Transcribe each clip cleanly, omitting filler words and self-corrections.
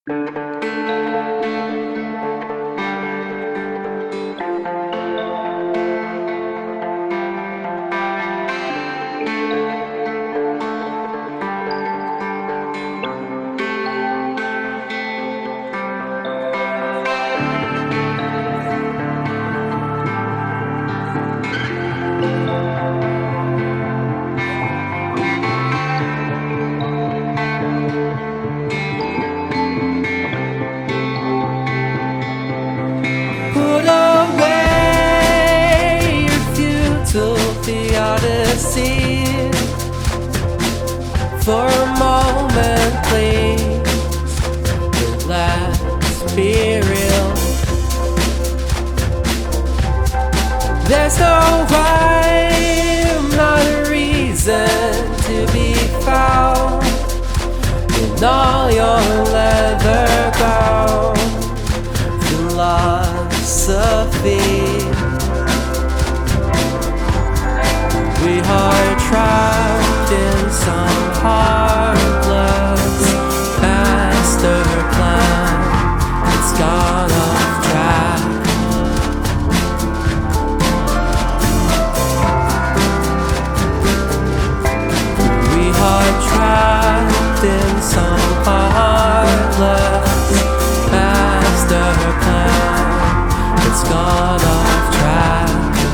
Put away your futile theodicy. For a moment, please, let's be real. There's no rhyme, not a reason to be found in all your leather gown philosophy. We are trapped in some heartless master plan. It's gone off track. We are trapped in some heartless master plan. It's gone off track.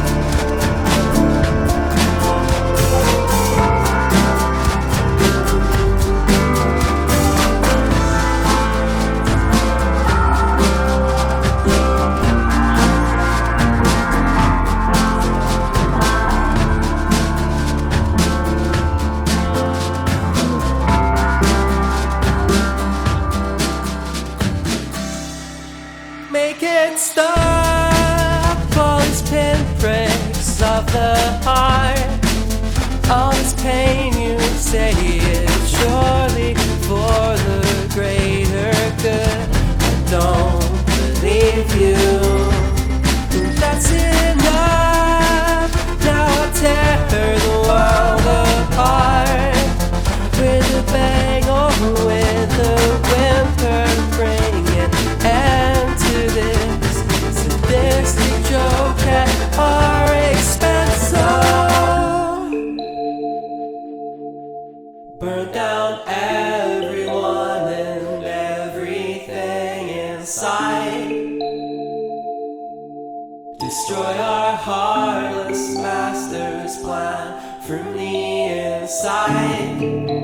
Make it stop, all these pinpricks of the heart. All this pain you say is surely for the greater good. I don't believe you. That's enough. Now I'll tear the world apart with a bang or with a whimper. Bring an end to this sadistic joke at our expense. Burn down everyone and everything inside. Destroy our heartless master's plan from the inside.